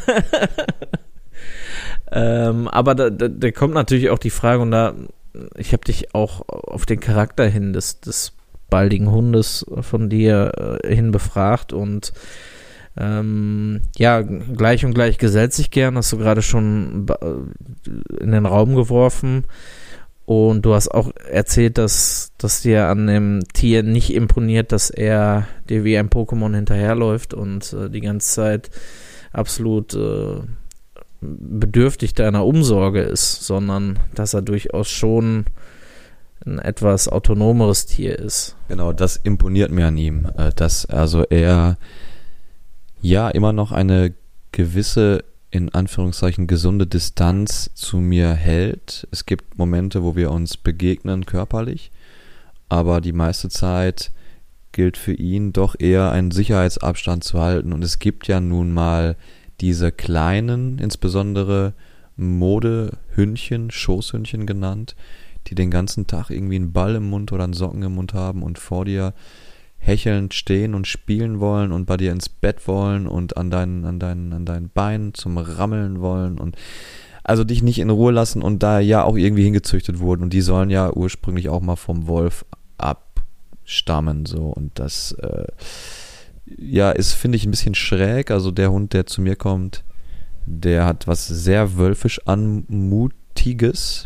ähm, aber da, da, da kommt natürlich auch die Frage, und da, ich habe dich auch auf den Charakter hin des, des baldigen Hundes von dir äh, hin befragt, und ähm, ja, gleich und gleich gesellt sich gern, hast du gerade schon in den Raum geworfen. Und du hast auch erzählt, dass, dass dir an dem Tier nicht imponiert, dass er dir wie ein Pokémon hinterherläuft und äh, die ganze Zeit absolut äh, bedürftig deiner Umsorge ist, sondern dass er durchaus schon ein etwas autonomeres Tier ist. Genau, das imponiert mir an ihm, äh, dass also er ja immer noch eine gewisse, in Anführungszeichen, gesunde Distanz zu mir hält. Es gibt Momente, wo wir uns begegnen körperlich, aber die meiste Zeit gilt für ihn doch eher einen Sicherheitsabstand zu halten. Und es gibt ja nun mal diese kleinen, insbesondere Modehündchen, Schoßhündchen genannt, die den ganzen Tag irgendwie einen Ball im Mund oder einen Socken im Mund haben und vor dir hechelnd stehen und spielen wollen und bei dir ins Bett wollen und an deinen, an deinen, an deinen Beinen zum Rammeln wollen und also dich nicht in Ruhe lassen und da ja auch irgendwie hingezüchtet wurden. Und die sollen ja ursprünglich auch mal vom Wolf abstammen, so. Und das, äh, ja, ist, finde ich, ein bisschen schräg. Also der Hund, der zu mir kommt, der hat was sehr wölfisch Anmutiges.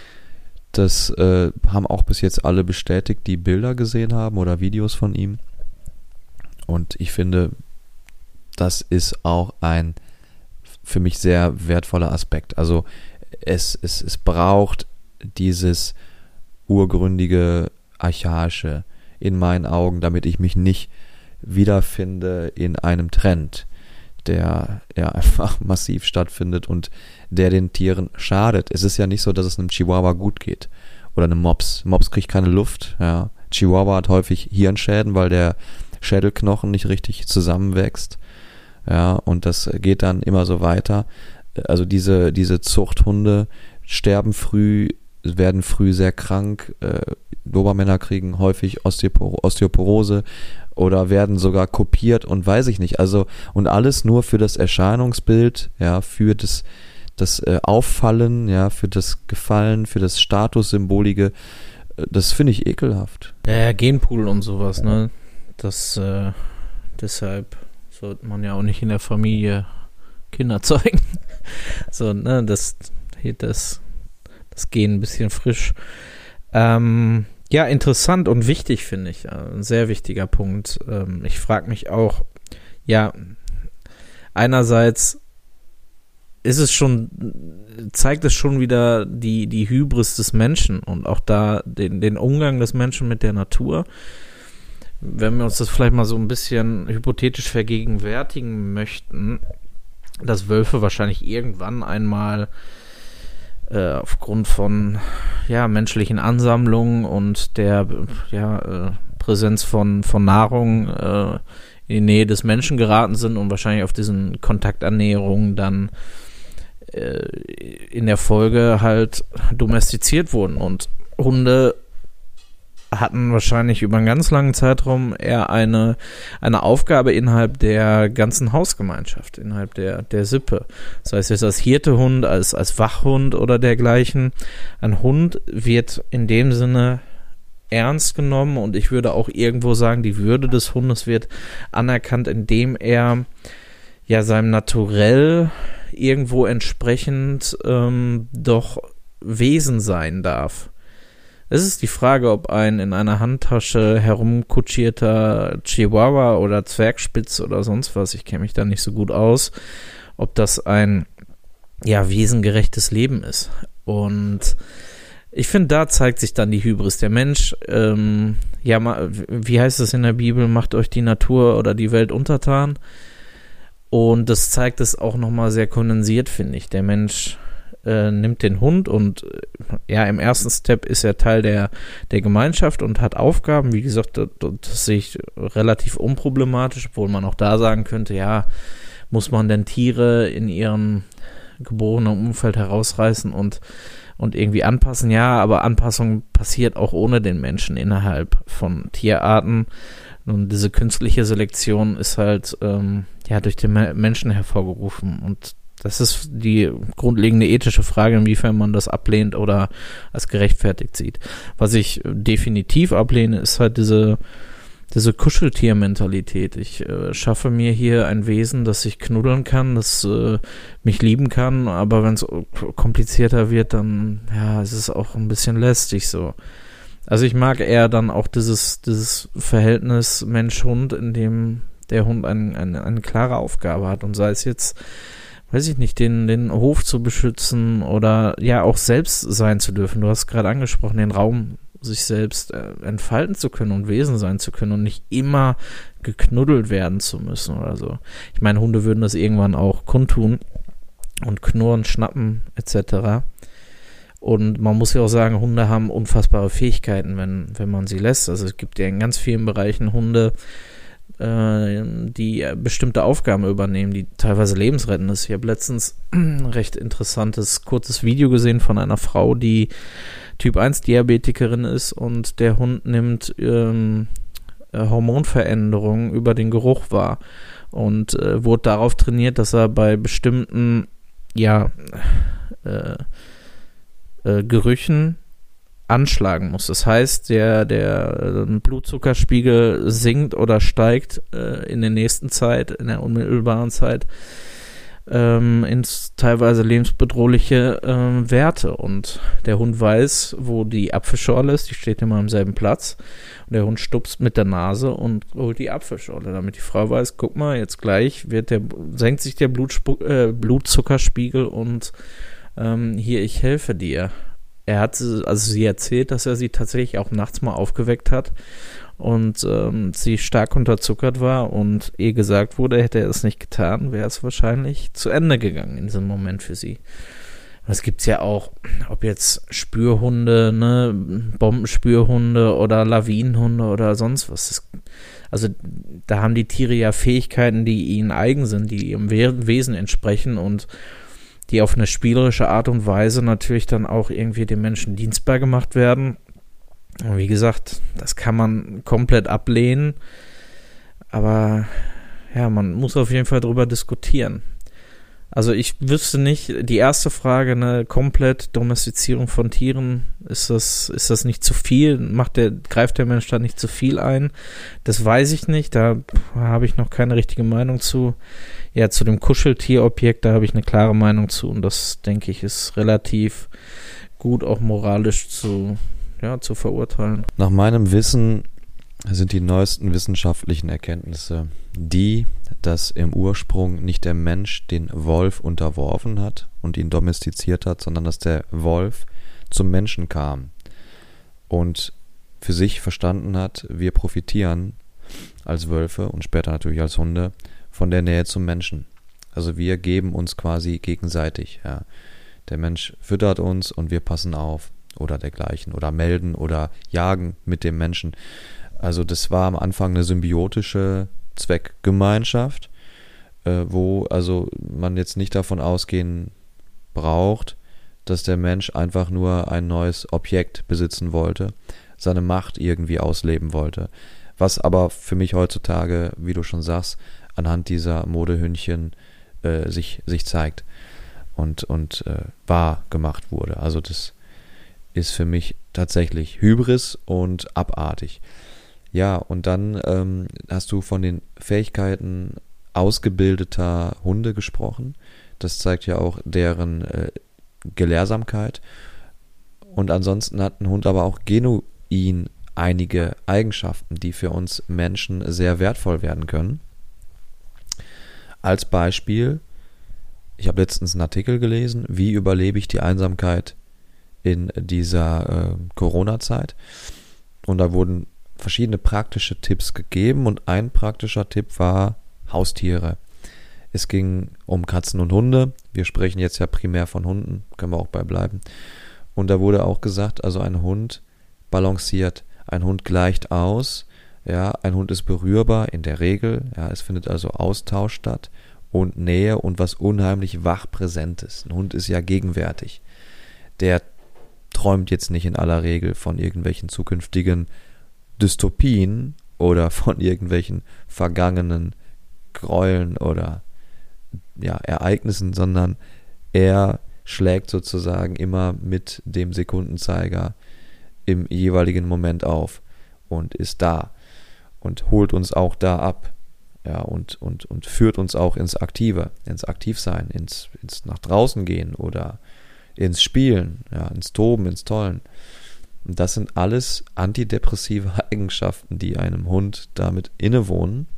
Das äh, haben auch bis jetzt alle bestätigt, die Bilder gesehen haben oder Videos von ihm. Und ich finde, das ist auch ein für mich sehr wertvoller Aspekt. Also es, es, es braucht dieses urgründige, archaische in meinen Augen, damit ich mich nicht wiederfinde in einem Trend, der ja einfach massiv stattfindet und der den Tieren schadet. Es ist ja nicht so, dass es einem Chihuahua gut geht oder einem Mops. Mops kriegt keine Luft. Ja. Chihuahua hat häufig Hirnschäden, weil der Schädelknochen nicht richtig zusammenwächst. Ja, und das geht dann immer so weiter. Also diese, diese Zuchthunde sterben früh, werden früh sehr krank. Äh, Dobermänner kriegen häufig Osteopor- Osteoporose oder werden sogar kopiert und weiß ich nicht. Also, und alles nur für das Erscheinungsbild, ja, für das, das äh, Auffallen, ja, für das Gefallen, für das Statussymbolige. Das finde ich ekelhaft. Ja, ja, Genpool und sowas, ne? Das, äh, deshalb sollte man ja auch nicht in der Familie Kinder zeugen. So, ne, das hält das, das Gen ein bisschen frisch. Ähm, ja, interessant und wichtig, finde ich. Ein sehr wichtiger Punkt. Ähm, ich frage mich auch, ja, einerseits ist es schon, zeigt es schon wieder die, die Hybris des Menschen und auch da den, den Umgang des Menschen mit der Natur. Wenn wir uns das vielleicht mal so ein bisschen hypothetisch vergegenwärtigen möchten, dass Wölfe wahrscheinlich irgendwann einmal äh, aufgrund von ja, menschlichen Ansammlungen und der ja, äh, Präsenz von, von Nahrung äh, in die Nähe des Menschen geraten sind und wahrscheinlich auf diesen Kontaktannäherungen dann äh, in der Folge halt domestiziert wurden. Und Hunde hatten wahrscheinlich über einen ganz langen Zeitraum eher eine, eine Aufgabe innerhalb der ganzen Hausgemeinschaft, innerhalb der, der Sippe. Das heißt jetzt als Hirtehund, als, als Wachhund oder dergleichen. Ein Hund wird in dem Sinne ernst genommen und ich würde auch irgendwo sagen, die Würde des Hundes wird anerkannt, indem er ja seinem Naturell irgendwo entsprechend ähm, doch Wesen sein darf. Es ist die Frage, ob ein in einer Handtasche herumkutschierter Chihuahua oder Zwergspitz oder sonst was, ich kenne mich da nicht so gut aus, ob das ein ja wesengerechtes Leben ist. Und ich finde, da zeigt sich dann die Hybris. Der Mensch, ähm, ja, wie heißt es in der Bibel, macht euch die Natur oder die Welt untertan. Und das zeigt es auch nochmal sehr kondensiert, finde ich. Der Mensch äh, nimmt den Hund und äh, ja, im ersten Step ist er Teil der, der Gemeinschaft und hat Aufgaben. Wie gesagt, das, das sehe ich relativ unproblematisch, obwohl man auch da sagen könnte, ja, muss man denn Tiere in ihrem geborenen Umfeld herausreißen und, und irgendwie anpassen? Ja, aber Anpassung passiert auch ohne den Menschen innerhalb von Tierarten. Und diese künstliche Selektion ist halt ähm, ja durch den Menschen hervorgerufen. Und das ist die grundlegende ethische Frage, inwiefern man das ablehnt oder als gerechtfertigt sieht. Was ich definitiv ablehne, ist halt diese, diese Kuscheltier-Mentalität. Ich äh, schaffe mir hier ein Wesen, das ich knuddeln kann, das äh, mich lieben kann, aber wenn es komplizierter wird, dann ja, es ist auch ein bisschen lästig so. Also ich mag eher dann auch dieses, dieses Verhältnis Mensch-Hund, in dem der Hund ein, ein, eine klare Aufgabe hat und sei es jetzt, weiß ich nicht, den, den Hof zu beschützen oder ja auch selbst sein zu dürfen. Du hast gerade angesprochen, den Raum sich selbst äh, entfalten zu können und Wesen sein zu können und nicht immer geknuddelt werden zu müssen oder so. Ich meine, Hunde würden das irgendwann auch kundtun und knurren, schnappen et cetera. Und man muss ja auch sagen, Hunde haben unfassbare Fähigkeiten, wenn, wenn man sie lässt. Also es gibt ja in ganz vielen Bereichen Hunde, äh, die bestimmte Aufgaben übernehmen, die teilweise lebensrettend ist. Ich habe letztens ein recht interessantes, kurzes Video gesehen von einer Frau, die Typ eins Diabetikerin ist und der Hund nimmt ähm, Hormonveränderungen über den Geruch wahr und äh, wurde darauf trainiert, dass er bei bestimmten ja, äh, äh, Gerüchen anschlagen muss. Das heißt, der, der äh, Blutzuckerspiegel sinkt oder steigt äh, in der nächsten Zeit, in der unmittelbaren Zeit, ähm, ins teilweise lebensbedrohliche äh, Werte. Und der Hund weiß, wo die Apfelschorle ist, die steht immer am selben Platz. Und der Hund stupst mit der Nase und holt die Apfelschorle, damit die Frau weiß, guck mal, jetzt gleich wird der, senkt sich der Blutspu- äh, Blutzuckerspiegel und ähm, hier, ich helfe dir. Er hat, also sie erzählt, dass er sie tatsächlich auch nachts mal aufgeweckt hat und ähm, sie stark unterzuckert war und ehe gesagt wurde, hätte er es nicht getan, wäre es wahrscheinlich zu Ende gegangen in diesem Moment für sie. Das gibt es ja auch, ob jetzt Spürhunde, ne, Bombenspürhunde oder Lawinenhunde oder sonst was. Das, also da haben die Tiere ja Fähigkeiten, die ihnen eigen sind, die ihrem Wesen entsprechen und die auf eine spielerische Art und Weise natürlich dann auch irgendwie dem Menschen dienstbar gemacht werden. Und wie gesagt, das kann man komplett ablehnen, aber ja, man muss auf jeden Fall drüber diskutieren. Also ich wüsste nicht, die erste Frage, eine komplett Domestizierung von Tieren, ist das, ist das nicht zu viel? Macht der, greift der Mensch da nicht zu viel ein? Das weiß ich nicht, da habe ich noch keine richtige Meinung zu. Ja, zu dem Kuscheltierobjekt, da habe ich eine klare Meinung zu und das, denke ich, ist relativ gut auch moralisch zu, ja, zu verurteilen. Nach meinem Wissen sind die neuesten wissenschaftlichen Erkenntnisse die, dass im Ursprung nicht der Mensch den Wolf unterworfen hat und ihn domestiziert hat, sondern dass der Wolf zum Menschen kam und für sich verstanden hat, wir profitieren als Wölfe und später natürlich als Hunde von der Nähe zum Menschen. Also wir geben uns quasi gegenseitig. Ja. Der Mensch füttert uns und wir passen auf oder dergleichen oder melden oder jagen mit dem Menschen. Also das war am Anfang eine symbiotische Zweckgemeinschaft, äh, wo also man jetzt nicht davon ausgehen braucht, dass der Mensch einfach nur ein neues Objekt besitzen wollte, seine Macht irgendwie ausleben wollte. Was aber für mich heutzutage, wie du schon sagst, anhand dieser Modehündchen äh, sich, sich zeigt und, und äh, wahr gemacht wurde. Also das ist für mich tatsächlich Hybris und abartig. Ja, und dann ähm, hast du von den Fähigkeiten ausgebildeter Hunde gesprochen. Das zeigt ja auch deren äh, Gelehrsamkeit. Und ansonsten hat ein Hund aber auch genuin einige Eigenschaften, die für uns Menschen sehr wertvoll werden können. Als Beispiel, ich habe letztens einen Artikel gelesen, wie überlebe ich die Einsamkeit in dieser äh, Corona-Zeit. Und da wurden verschiedene praktische Tipps gegeben und ein praktischer Tipp war Haustiere. Es ging um Katzen und Hunde. Wir sprechen jetzt ja primär von Hunden, können wir auch bei bleiben. Und da wurde auch gesagt, also ein Hund balanciert, ein Hund gleicht aus, ja, ein Hund ist berührbar in der Regel, ja, es findet also Austausch statt und Nähe und was unheimlich wach Präsentes. Ein Hund ist ja gegenwärtig. Der träumt jetzt nicht in aller Regel von irgendwelchen zukünftigen Dystopien oder von irgendwelchen vergangenen Gräueln oder ja, Ereignissen, sondern er schlägt sozusagen immer mit dem Sekundenzeiger im jeweiligen Moment auf und ist da und holt uns auch da ab, ja, und, und, und führt uns auch ins Aktive, ins Aktivsein, ins, ins nach draußen gehen oder ins Spielen, ja, ins Toben, ins Tollen. Und das sind alles antidepressive Eigenschaften, die einem Hund damit innewohnen.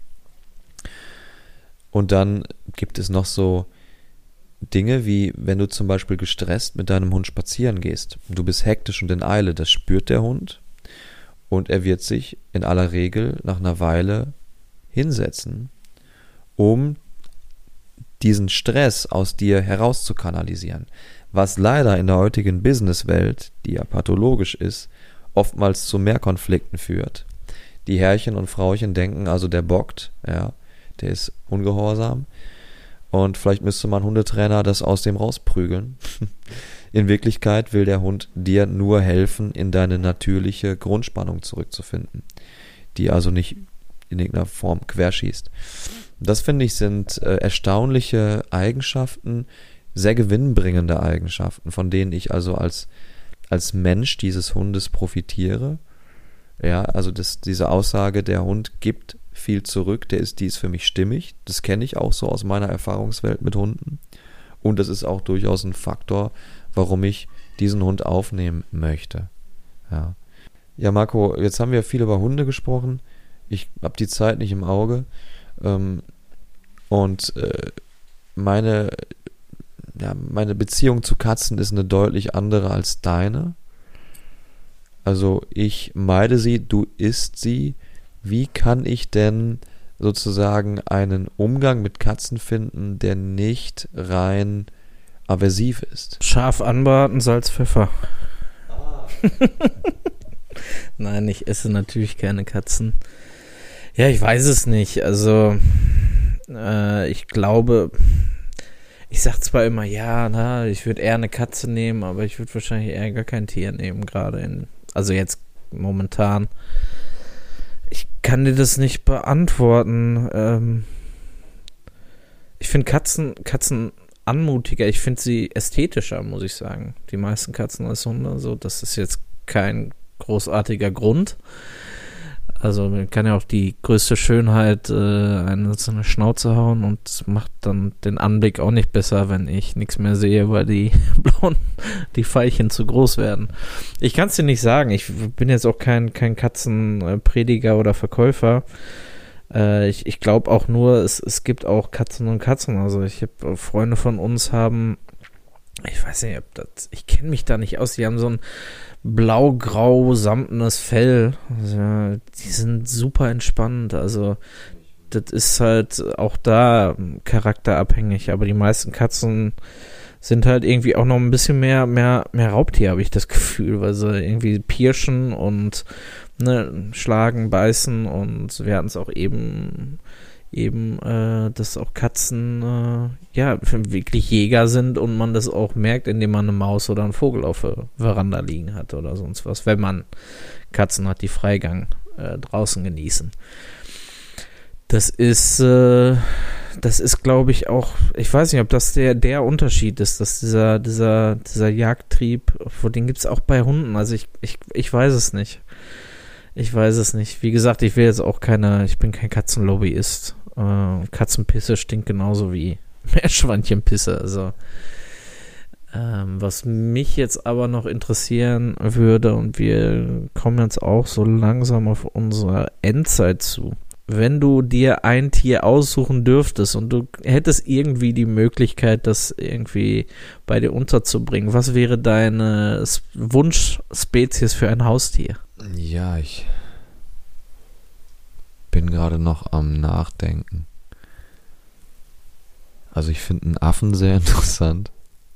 Und dann gibt es noch so Dinge wie, wenn du zum Beispiel gestresst mit deinem Hund spazieren gehst. Du bist hektisch und in Eile, das spürt der Hund. Und er wird sich in aller Regel nach einer Weile hinsetzen, um diesen Stress aus dir herauszukanalisieren. Was leider in der heutigen Businesswelt, die ja pathologisch ist, oftmals zu mehr Konflikten führt. Die Herrchen und Frauchen denken, also der bockt, ja, der ist ungehorsam und vielleicht müsste man Hundetrainer das aus dem rausprügeln. In Wirklichkeit will der Hund dir nur helfen, in deine natürliche Grundspannung zurückzufinden, die also nicht in irgendeiner Form querschießt. Das, finde ich, sind äh, erstaunliche Eigenschaften, sehr gewinnbringende Eigenschaften, von denen ich also als, als Mensch dieses Hundes profitiere. Ja, also das, diese Aussage, der Hund gibt viel zurück, der ist, die ist für mich stimmig. Das kenne ich auch so aus meiner Erfahrungswelt mit Hunden. Und das ist auch durchaus ein Faktor, warum ich diesen Hund aufnehmen möchte. Ja, ja Marco, jetzt haben wir viel über Hunde gesprochen. Ich habe die Zeit nicht im Auge. Ähm, und äh, meine, ja, meine Beziehung zu Katzen ist eine deutlich andere als deine. Also ich meide sie, du isst sie. Wie kann ich denn sozusagen einen Umgang mit Katzen finden, der nicht rein aversiv ist? Scharf anbraten, Salz, Pfeffer. Ah. Nein, ich esse natürlich keine Katzen. Ja, ich weiß es nicht. Also äh, ich glaube, ich sag zwar immer, ja, na, ich würde eher eine Katze nehmen, aber ich würde wahrscheinlich eher gar kein Tier nehmen, gerade in, also jetzt momentan. Ich kann dir das nicht beantworten. Ähm, ich finde Katzen, Katzen anmutiger. Ich finde sie ästhetischer, muss ich sagen. Die meisten Katzen als Hunde. So, das ist jetzt kein großartiger Grund. Also man kann ja auch die größte Schönheit äh, eine, so eine Schnauze hauen und macht dann den Anblick auch nicht besser, wenn ich nichts mehr sehe, weil die blauen, die Veilchen zu groß werden. Ich kann es dir nicht sagen. Ich bin jetzt auch kein, kein Katzenprediger oder Verkäufer. Äh, ich ich glaube auch nur, es, es gibt auch Katzen und Katzen. Also ich habe Freunde von uns haben, ich weiß nicht, ob das, ich kenne mich da nicht aus, die haben so ein blau-grau samtenes Fell. Also, die sind super entspannt. Also das ist halt auch da charakterabhängig. Aber die meisten Katzen sind halt irgendwie auch noch ein bisschen mehr mehr mehr Raubtier, habe ich das Gefühl, weil sie irgendwie pirschen und ne, schlagen, beißen. Und wir hatten es auch eben eben, äh, dass auch Katzen äh, ja wirklich Jäger sind und man das auch merkt, indem man eine Maus oder einen Vogel auf der Veranda liegen hat oder sonst was, wenn man Katzen hat, die Freigang äh, draußen genießen. Das ist äh, das ist, glaube ich, auch, ich weiß nicht, ob das der der Unterschied ist, dass dieser dieser dieser Jagdtrieb, vor den gibt es auch bei Hunden, also ich, ich ich weiß es nicht. Ich weiß es nicht. Wie gesagt, ich will jetzt auch keine, ich bin kein Katzenlobbyist. Äh, Katzenpisse stinkt genauso wie Meerschweinchenpisse. Also, ähm, was mich jetzt aber noch interessieren würde, und wir kommen jetzt auch so langsam auf unsere Endzeit zu. Wenn du dir ein Tier aussuchen dürftest und du hättest irgendwie die Möglichkeit, das irgendwie bei dir unterzubringen, was wäre deine Wunschspezies für ein Haustier? Ja, ich bin gerade noch am Nachdenken. Also ich finde einen Affen sehr interessant.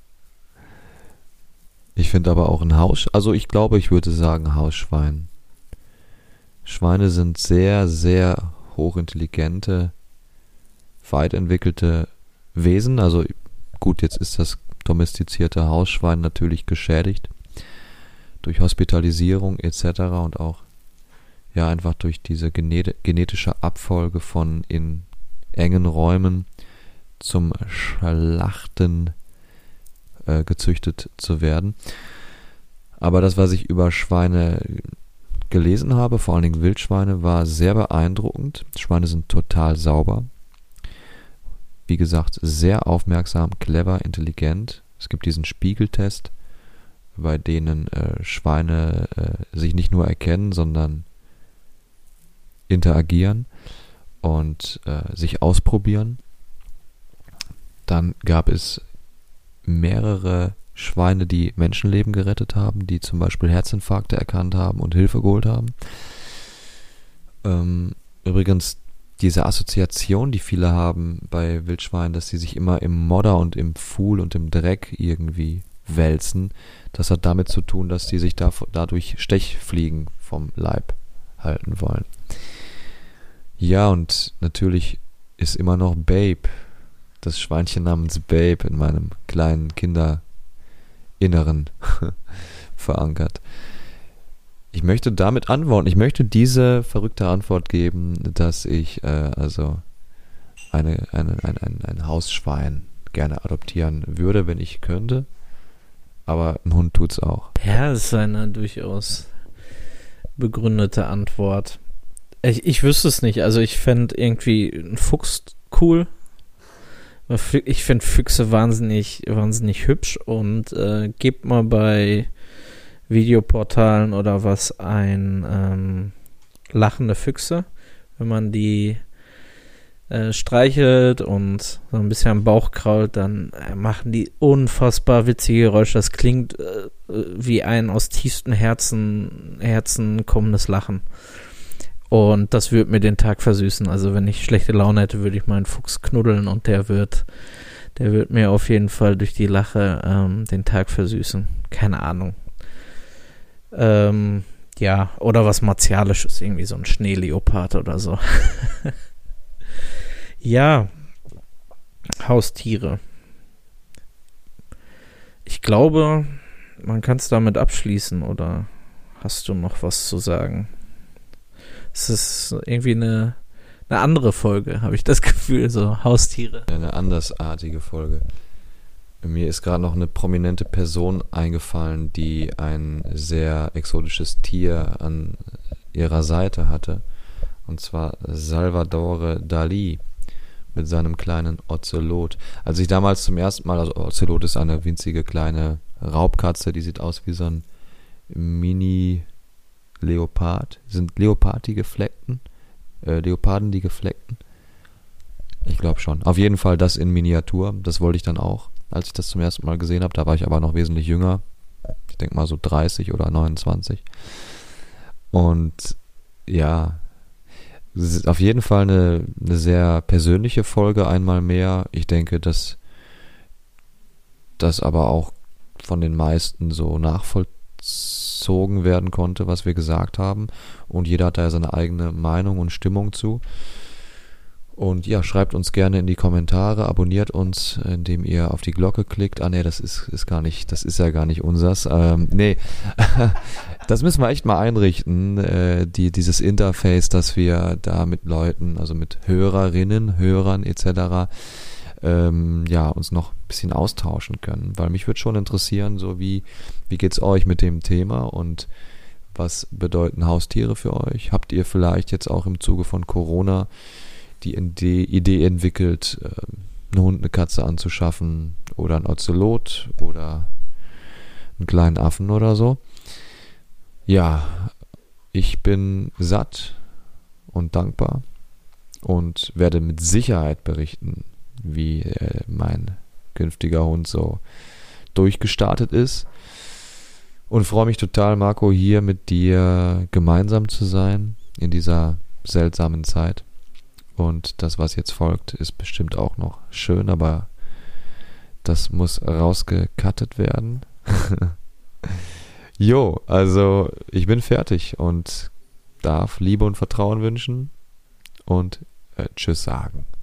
Ich finde aber auch ein Haus, also ich glaube, ich würde sagen Hausschwein. Schweine sind sehr, sehr hochintelligente, weit entwickelte Wesen. Also gut, jetzt ist das domestizierte Hausschwein natürlich geschädigt durch Hospitalisierung et cetera und auch ja einfach durch diese genet- genetische Abfolge von in engen Räumen zum Schlachten äh, gezüchtet zu werden. Aber das, was ich über Schweine gelesen habe, vor allen Dingen Wildschweine, war sehr beeindruckend. Schweine sind total sauber. Wie gesagt, sehr aufmerksam, clever, intelligent. Es gibt diesen Spiegeltest, bei denen äh, Schweine äh, sich nicht nur erkennen, sondern interagieren und äh, sich ausprobieren. Dann gab es mehrere Schweine, die Menschenleben gerettet haben, die zum Beispiel Herzinfarkte erkannt haben und Hilfe geholt haben. Ähm, übrigens, diese Assoziation, die viele haben bei Wildschweinen, dass sie sich immer im Modder und im Pfuhl und im Dreck irgendwie wälzen. Das hat damit zu tun, dass die sich da, dadurch Stechfliegen vom Leib halten wollen. Ja, und natürlich ist immer noch Babe, das Schweinchen namens Babe, in meinem kleinen Kinderinneren verankert. Ich möchte damit antworten. Ich möchte diese verrückte Antwort geben, dass ich äh, also eine, eine, ein, ein, ein Hausschwein gerne adoptieren würde, wenn ich könnte. Aber ein Hund tut's auch. Ja, das ist eine durchaus begründete Antwort. Ich, ich wüsste es nicht. Also ich fände irgendwie einen Fuchs cool. Ich finde Füchse wahnsinnig, wahnsinnig hübsch und äh, gebt mal bei Videoportalen oder was ein ähm, lachende Füchse, wenn man die äh, streichelt und so ein bisschen am Bauch krault, dann äh, machen die unfassbar witzige Geräusche. Das klingt äh, wie ein aus tiefstem Herzen, Herzen kommendes Lachen. Und das würde mir den Tag versüßen. Also wenn ich schlechte Laune hätte, würde ich meinen Fuchs knuddeln und der wird, der wird mir auf jeden Fall durch die Lache ähm, den Tag versüßen. Keine Ahnung. Ähm, ja, oder was Martialisches, irgendwie so ein Schneeleopard oder so. Ja, Haustiere. Ich glaube, man kann es damit abschließen, oder hast du noch was zu sagen? Es ist irgendwie eine, eine andere Folge, habe ich das Gefühl, so Haustiere. Eine andersartige Folge. Mir ist gerade noch eine prominente Person eingefallen, die ein sehr exotisches Tier an ihrer Seite hatte. Und zwar Salvador Dalí mit seinem kleinen Ozelot. Als ich damals zum ersten Mal, also Ozelot ist eine winzige kleine Raubkatze, die sieht aus wie so ein Mini-Leopard. Sind Leopard die gefleckten? Äh, Leoparden die gefleckten? Ich glaube schon. Auf jeden Fall das in Miniatur. Das wollte ich dann auch, als ich das zum ersten Mal gesehen habe. Da war ich aber noch wesentlich jünger. Ich denke mal so dreißig oder neunundzwanzig. Und ja, es ist auf jeden Fall eine, eine sehr persönliche Folge, einmal mehr. Ich denke, dass das aber auch von den meisten so nachvollzogen werden konnte, was wir gesagt haben. Und jeder hat da ja seine eigene Meinung und Stimmung zu. Und ja, schreibt uns gerne in die Kommentare, abonniert uns, indem ihr auf die Glocke klickt. Ah ne, das ist, ist gar nicht, das ist ja gar nicht unsers. Ähm, nee, das müssen wir echt mal einrichten, äh, die, dieses Interface, dass wir da mit Leuten, also mit Hörerinnen, Hörern et cetera, ähm, ja, uns noch ein bisschen austauschen können. Weil mich würde schon interessieren, so wie, wie geht's euch mit dem Thema und was bedeuten Haustiere für euch? Habt ihr vielleicht jetzt auch im Zuge von Corona die Idee entwickelt, einen Hund, eine Katze anzuschaffen oder ein Ozelot oder einen kleinen Affen oder so? Ja, ich bin satt und dankbar und werde mit Sicherheit berichten, wie äh, mein künftiger Hund so durchgestartet ist, und freue mich total, Marco, hier mit dir gemeinsam zu sein in dieser seltsamen Zeit. Und das, was jetzt folgt, ist bestimmt auch noch schön, aber das muss rausgecuttet werden. Jo, also ich bin fertig und darf Liebe und Vertrauen wünschen und äh, Tschüss sagen.